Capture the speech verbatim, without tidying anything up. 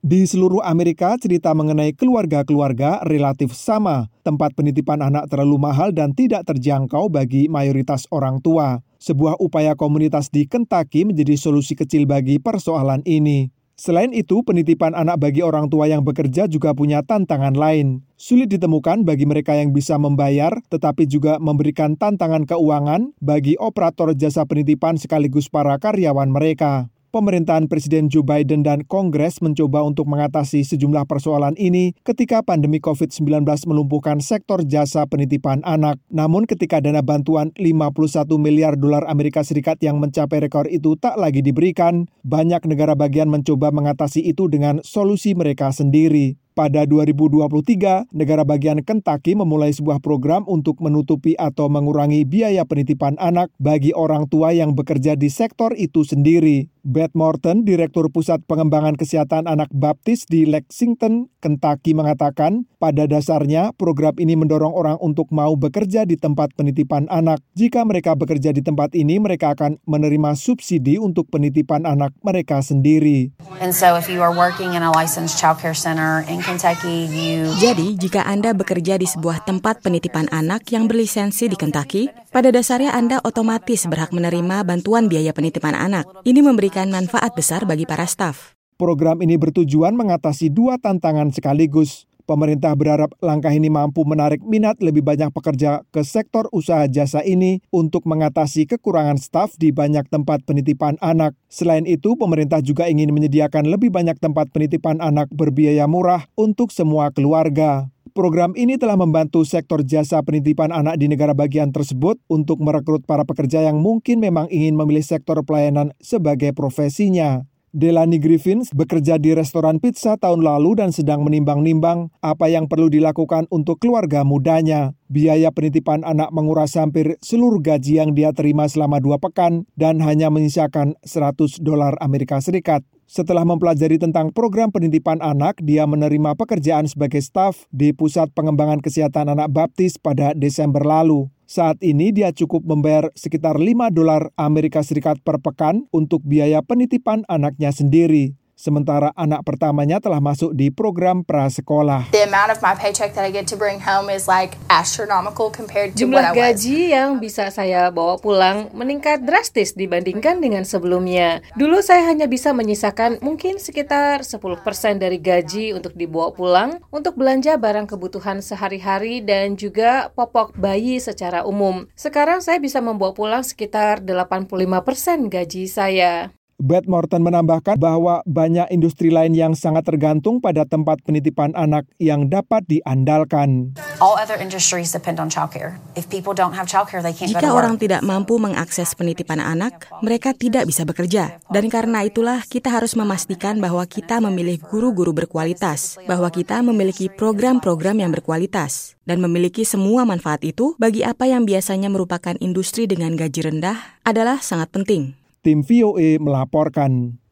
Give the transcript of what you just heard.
Di seluruh Amerika, cerita mengenai keluarga-keluarga relatif sama. Tempat penitipan anak terlalu mahal dan tidak terjangkau bagi mayoritas orang tua. Sebuah upaya komunitas di Kentucky menjadi solusi kecil bagi persoalan ini. Selain itu, penitipan anak bagi orang tua yang bekerja juga punya tantangan lain. Sulit ditemukan bagi mereka yang bisa membayar, tetapi juga memberikan tantangan keuangan bagi operator jasa penitipan sekaligus para karyawan mereka. Pemerintahan Presiden Joe Biden dan Kongres mencoba untuk mengatasi sejumlah persoalan ini ketika pandemi covid sembilan belas melumpuhkan sektor jasa penitipan anak. Namun ketika dana bantuan lima puluh satu miliar dolar Amerika Serikat yang mencapai rekor itu tak lagi diberikan, banyak negara bagian mencoba mengatasi itu dengan solusi mereka sendiri. Pada dua ribu dua puluh tiga, negara bagian Kentucky memulai sebuah program untuk menutupi atau mengurangi biaya penitipan anak bagi orang tua yang bekerja di sektor itu sendiri. Beth Morton, Direktur Pusat Pengembangan Kesehatan Anak Baptis di Lexington, Kentucky mengatakan, pada dasarnya program ini mendorong orang untuk mau bekerja di tempat penitipan anak. Jika mereka bekerja di tempat ini, mereka akan menerima subsidi untuk penitipan anak mereka sendiri. And so if you are working in a licensed child care center in Kentucky, you... Jadi, jika Anda bekerja di sebuah tempat penitipan anak yang berlisensi di Kentucky, pada dasarnya Anda otomatis berhak menerima bantuan biaya penitipan anak. Ini memberikan manfaat besar bagi para staf. Program ini bertujuan mengatasi dua tantangan sekaligus. Pemerintah berharap langkah ini mampu menarik minat lebih banyak pekerja ke sektor usaha jasa ini untuk mengatasi kekurangan staf di banyak tempat penitipan anak. Selain itu, pemerintah juga ingin menyediakan lebih banyak tempat penitipan anak berbiaya murah untuk semua keluarga. Program ini telah membantu sektor jasa penitipan anak di negara bagian tersebut untuk merekrut para pekerja yang mungkin memang ingin memilih sektor pelayanan sebagai profesinya. Delani Griffin bekerja di restoran pizza tahun lalu dan sedang menimbang-nimbang apa yang perlu dilakukan untuk keluarga mudanya. Biaya penitipan anak menguras hampir seluruh gaji yang dia terima selama dua pekan dan hanya menyisakan seratus dolar Amerika Serikat. Setelah mempelajari tentang program penitipan anak, dia menerima pekerjaan sebagai staf di Pusat Pengembangan Kesehatan Anak Baptis pada Desember lalu. Saat ini dia cukup membayar sekitar lima dolar Amerika Serikat per pekan untuk biaya penitipan anaknya sendiri. Sementara anak pertamanya telah masuk di program prasekolah. The amount of my paycheck that I get to bring home is like astronomical compared to what I was. Jumlah gaji yang bisa saya bawa pulang meningkat drastis dibandingkan dengan sebelumnya. Dulu saya hanya bisa menyisakan mungkin sekitar sepuluh persen dari gaji untuk dibawa pulang untuk belanja barang kebutuhan sehari-hari dan juga popok bayi secara umum. Sekarang saya bisa membawa pulang sekitar delapan puluh lima persen gaji saya. Beth Morton menambahkan bahwa banyak industri lain yang sangat tergantung pada tempat penitipan anak yang dapat diandalkan. All other industries depend on childcare. If people don't have childcare, they can't go to Jika work. orang tidak mampu mengakses penitipan anak, mereka tidak bisa bekerja. Dan karena itulah kita harus memastikan bahwa kita memilih guru-guru berkualitas, bahwa kita memiliki program-program yang berkualitas, dan memiliki semua manfaat itu bagi apa yang biasanya merupakan industri dengan gaji rendah adalah sangat penting. Tim V O A melaporkan.